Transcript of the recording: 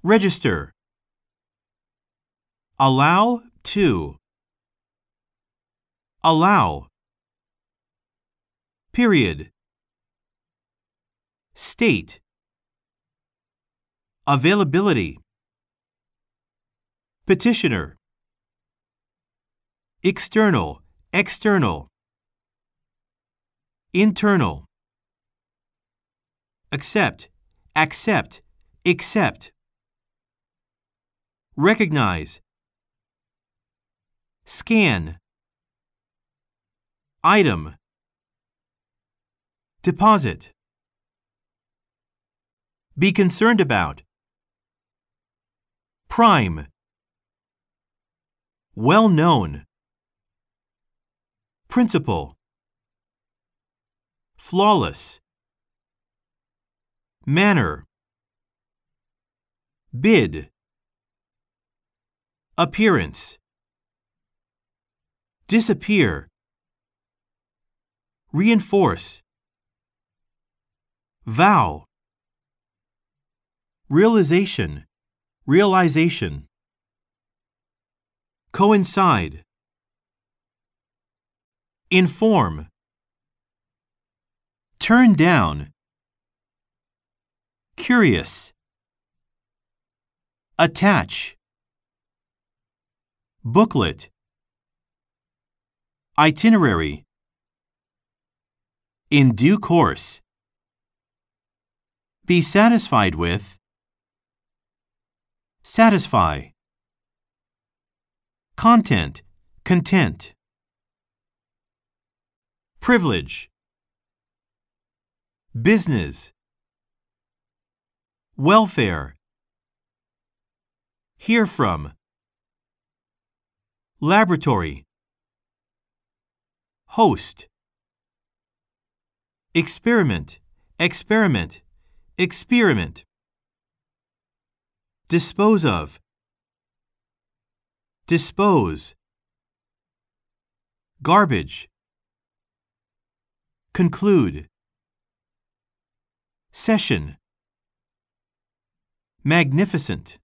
Register. Allow to. Allow. Period. State. Availability. Petitioner. External, external. Internal. Accept, accept, accept. Recognize. Scan. Item. Deposit. Be concerned about. Prime. Well known. Principal. Flawless. Manner. Bid. Appearance. Disappear. Reinforce. Vow. Realization. Realization. Coincide. Inform. Turn down. Curious. Attach. Booklet. Itinerary. In due course. Be satisfied with. Satisfy. Content. Content. Privilege. Business. Welfare. Hear from. Laboratory. Host. Experiment. Experiment. Experiment. Dispose of. Dispose. Garbage. Conclude. Session. Magnificent.